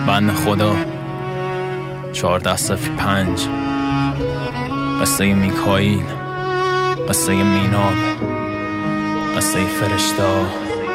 بند خدا 1405 قصه میکائیل، قصه میناب، قصه فرشته.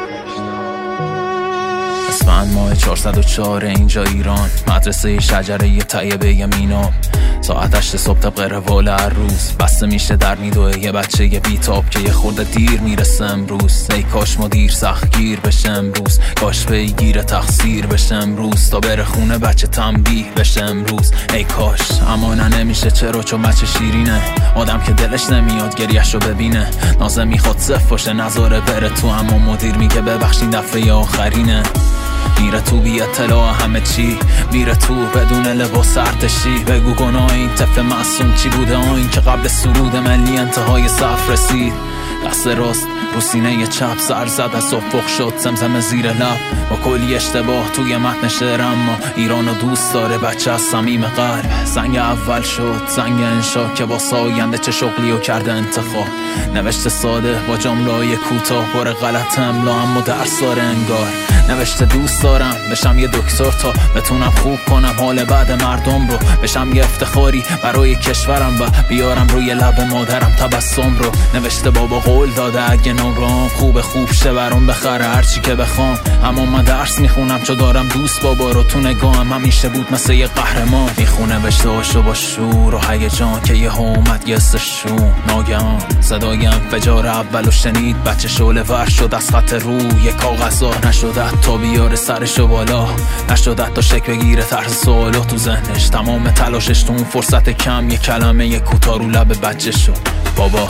اسفند ماه 404 اینجا ایران، مدرسه شجره طیبه میناب. ساعت 8 صبح طبق روال هر روز بسته میشه در میدوه یه بچه بیتاب که یه خورده دیر میرسه امروز. ای کاش مدیر سخت گیر بشه امروز، کاش پیگیر تقصیر بشه امروز، تا بره خونه بچه تنبیه بشه امروز. ای کاش، اما نه نمیشه. چرا؟ چون بچه شیرینه، آدم که دلش نمیاد گریه‌شو ببینه. نازه میخواد صفر باشه نذاره بره تو، اما مدیر میگه ببخشید دفعه آخرینه. میره تو بی اطلاع همه چی، میره تو بدون لباس ارتشی. بگو گناه این طفل معصوم چی بوده؟ این که قبل سرود ملی انتهای صف رسید. دست راست رو سینه چپ سر زد، از افق شد زمزمه زیر لب با کلی اشتباه توی متن شعر. اما ایرانو دوست داره بچه از صمیم قلب. زنگ اول شد زنگ انشا که با ساینده چه شغلیو کرده انتخاب. نوشته ساده با جمله‌های کوتاه پر غلط املا، اما درس داره انگار. نوشته دوست دارم بشم یه دکتر تا بتونم خوب کنم حال بعد مردم رو، بشم یه افتخاری برای کشورم و بیارم روی لب مادرم تبسم رو. نوشته بابا قول داده اگه نامرام خوب شه برام بخره هرچی که بخوام. اما من درس میخونم چون دارم دوست بابا رو، تو نگاهم همیشه بود مثل یه قهرمان. میخونه بشتاشو با شور و هیجان که یه اومد یه استشون. ناگهان صدای انفجار اولو شنید، بچه شعله ور شد از خط روی کاغذا. نشده تا بیاره سرشو بالا، نشده تا شک بگیره طرز سوالو تو ذهنش. تمام تلاشش تو اون فرصت کم یه کلمه یه کوتاه رو لب بچه شد. بابا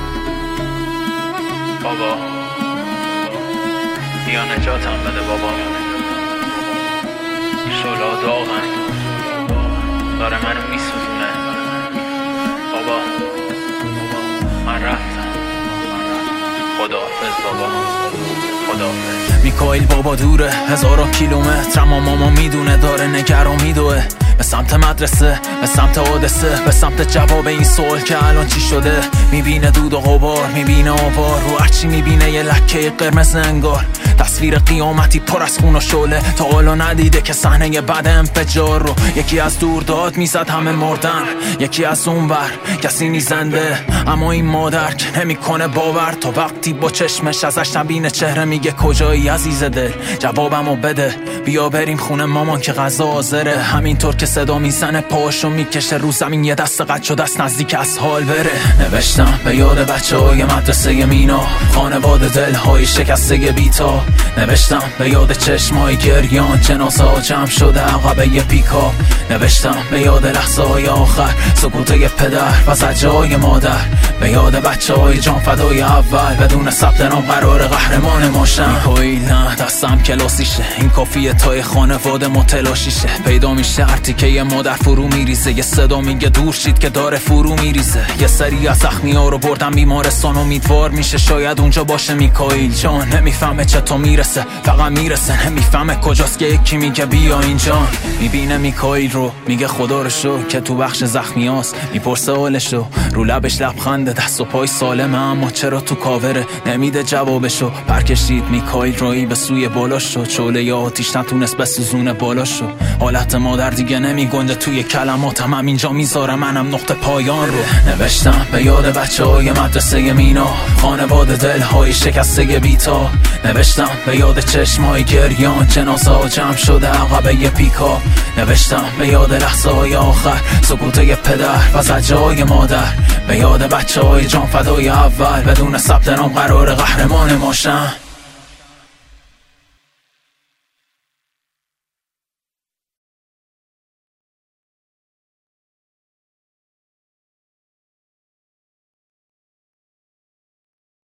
بیا نجاتم بده بابا، شعله داغن داره منو میسوزونه. بابا من رفتم، خداحافظ بابا، خداحافظ. میکائیل بابا دوره هزاران کیلومتر، اما ماما میدونه داره نگران میدوه. به سمت مدرسه، به سمت حادثه، به سمت جواب این سوال که الان چی شده. میبینه دود و غبار، میبینه آوار رو هرچی میبینه یه لکه قرمز انگار. تصویر قیامتی پر از خون و شعله، تا حالا ندیده که صحنه بعد انفجار رو. یکی از دور داد میزد همه مردن، یکی از اون ور کسی نیزنده. اما این مادر که نمیکنه باور تا وقتی با چشمش ازش نبینه چهره. میگه کجایی عزیز دل؟ جوابمو بده، بیا بریم خونه مامان که غذا حاضره. همینطور که صدا میزنه پاشو میکشه رو زمین، یه دست قد شده است نزدیک از حال بره. نوشتم به یاد بچه‌های مدرسه مینا، خانواده دل‌های شکسته بیتا. نوشتم به یاد چشمای گریان، جنازه ها جمع شده عقبه یه پیکا. نوشتم به یاد لحظه های آخر، سکوته پدر و زجرهای مادر. به یاد بچه های جان فدای اول، بدون ثبت نام قرار قهرمان ماشم. میکائیل نه دستم کلاسیشه، این کافیه تای خانواده متلاشیشه. پیدا میشه ارتیکه یه مادر فرو میریزه، یه صدا میگه دور شید که داره فرو میریزه. یه سری از زخمی ها رو بردم بیمارستان، امیدوار میشه شاید اونجا باشه میکائیل جان. نمیفهمه چطور میرسه، فقط میرسه، نمیفهمه کجاست که یکی میگه بیا اینجا. میبینه میکائیل رو میگه خدا رو شو که تو بخش زخمی هاست. میپرسه حالشو، رو لبش لبخنده، دست و پای سالمه اما چرا تو کاوره. نمیده جوابشو، پرکشید میکائیل روی به سوی بالا شد. شعله یا آتیش نتونست بسوزونه بالا شد. حالت مادر دیگه نمیگنده توی کلماتم، هم اینجا میذارم منم نقطه پایان رو. نوشتم به یاد بچه‌های مدرسه مینا، خانواده دل‌های شکسته بیتا. نوشتم به یاد چشمای گریان، جنازه ها جمع شده عقبه یه پیکا. نوشتم به یاد لحظه های آخر، سکوته پدر و زجرهای مادر. به یاد بچه های جان فدای اول، بدون ثبت نام قرار قهرمان ماشم.